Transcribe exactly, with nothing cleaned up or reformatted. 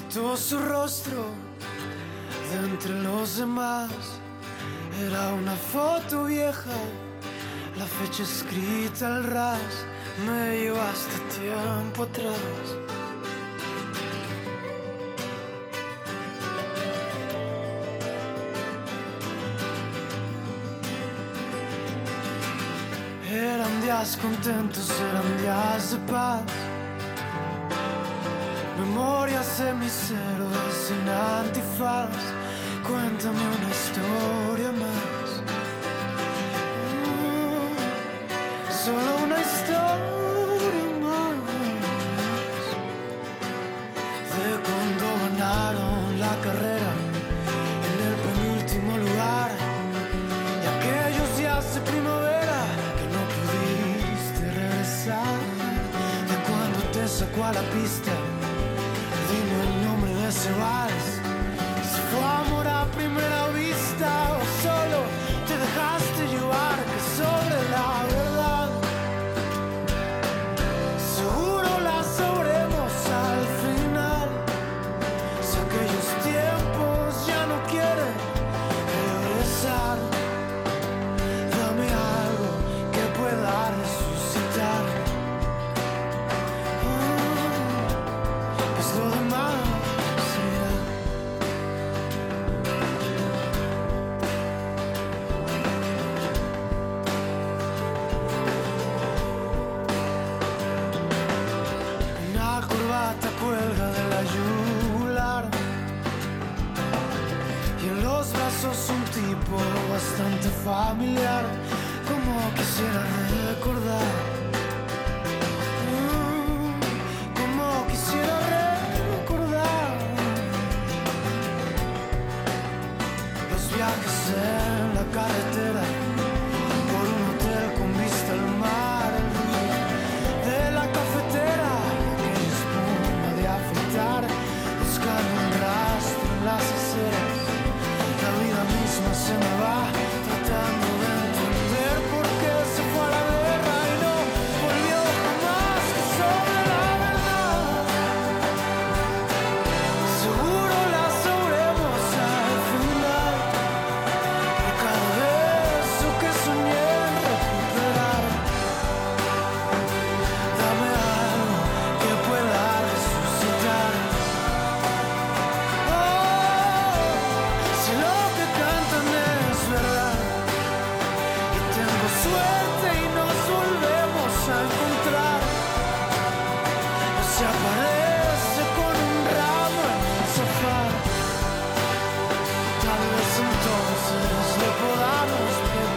Ocultó su rostro de entre los demás. Era una foto vieja, la fecha escrita al ras. Me llevaste tiempo atrás. Eran días contentos, eran días de paz. Memorias cenicero sin antifaz. Cuéntame una historia más. Mm, solo una historia más. De cuando ganaron la carrera en el penúltimo lugar. Y aquellos días de primavera que no pudiste regresar. De cuando te sacó a la pista. Dime el nombre de ese vals. Si fue amor a primera vista o solo te dejaste llevar, que sobre la verdad seguro la sabremos al final. Si aquellos tiempos ya no quieren regresar, dame algo que pueda resucitar. Lo demás será. Una corbata cuelga de la yugular y en los brazos un tipo bastante familiar, como quisiera recordar. Mm, como quisiera recordar viajes en la carretera, por un hotel con vista al mar, el ruido de la cafetera, aquella espuma de afeitar, buscando un rastro en las aceras. La vida misma se me va, tratando de entender por qué se fue a la guerra y no volvió jamás, que sobre la verdad seguro la sabremos al final. Suerte y nos volvemos a encontrar. O se aparece con un ramo en el sofá. Tal vez entonces le podamos pedir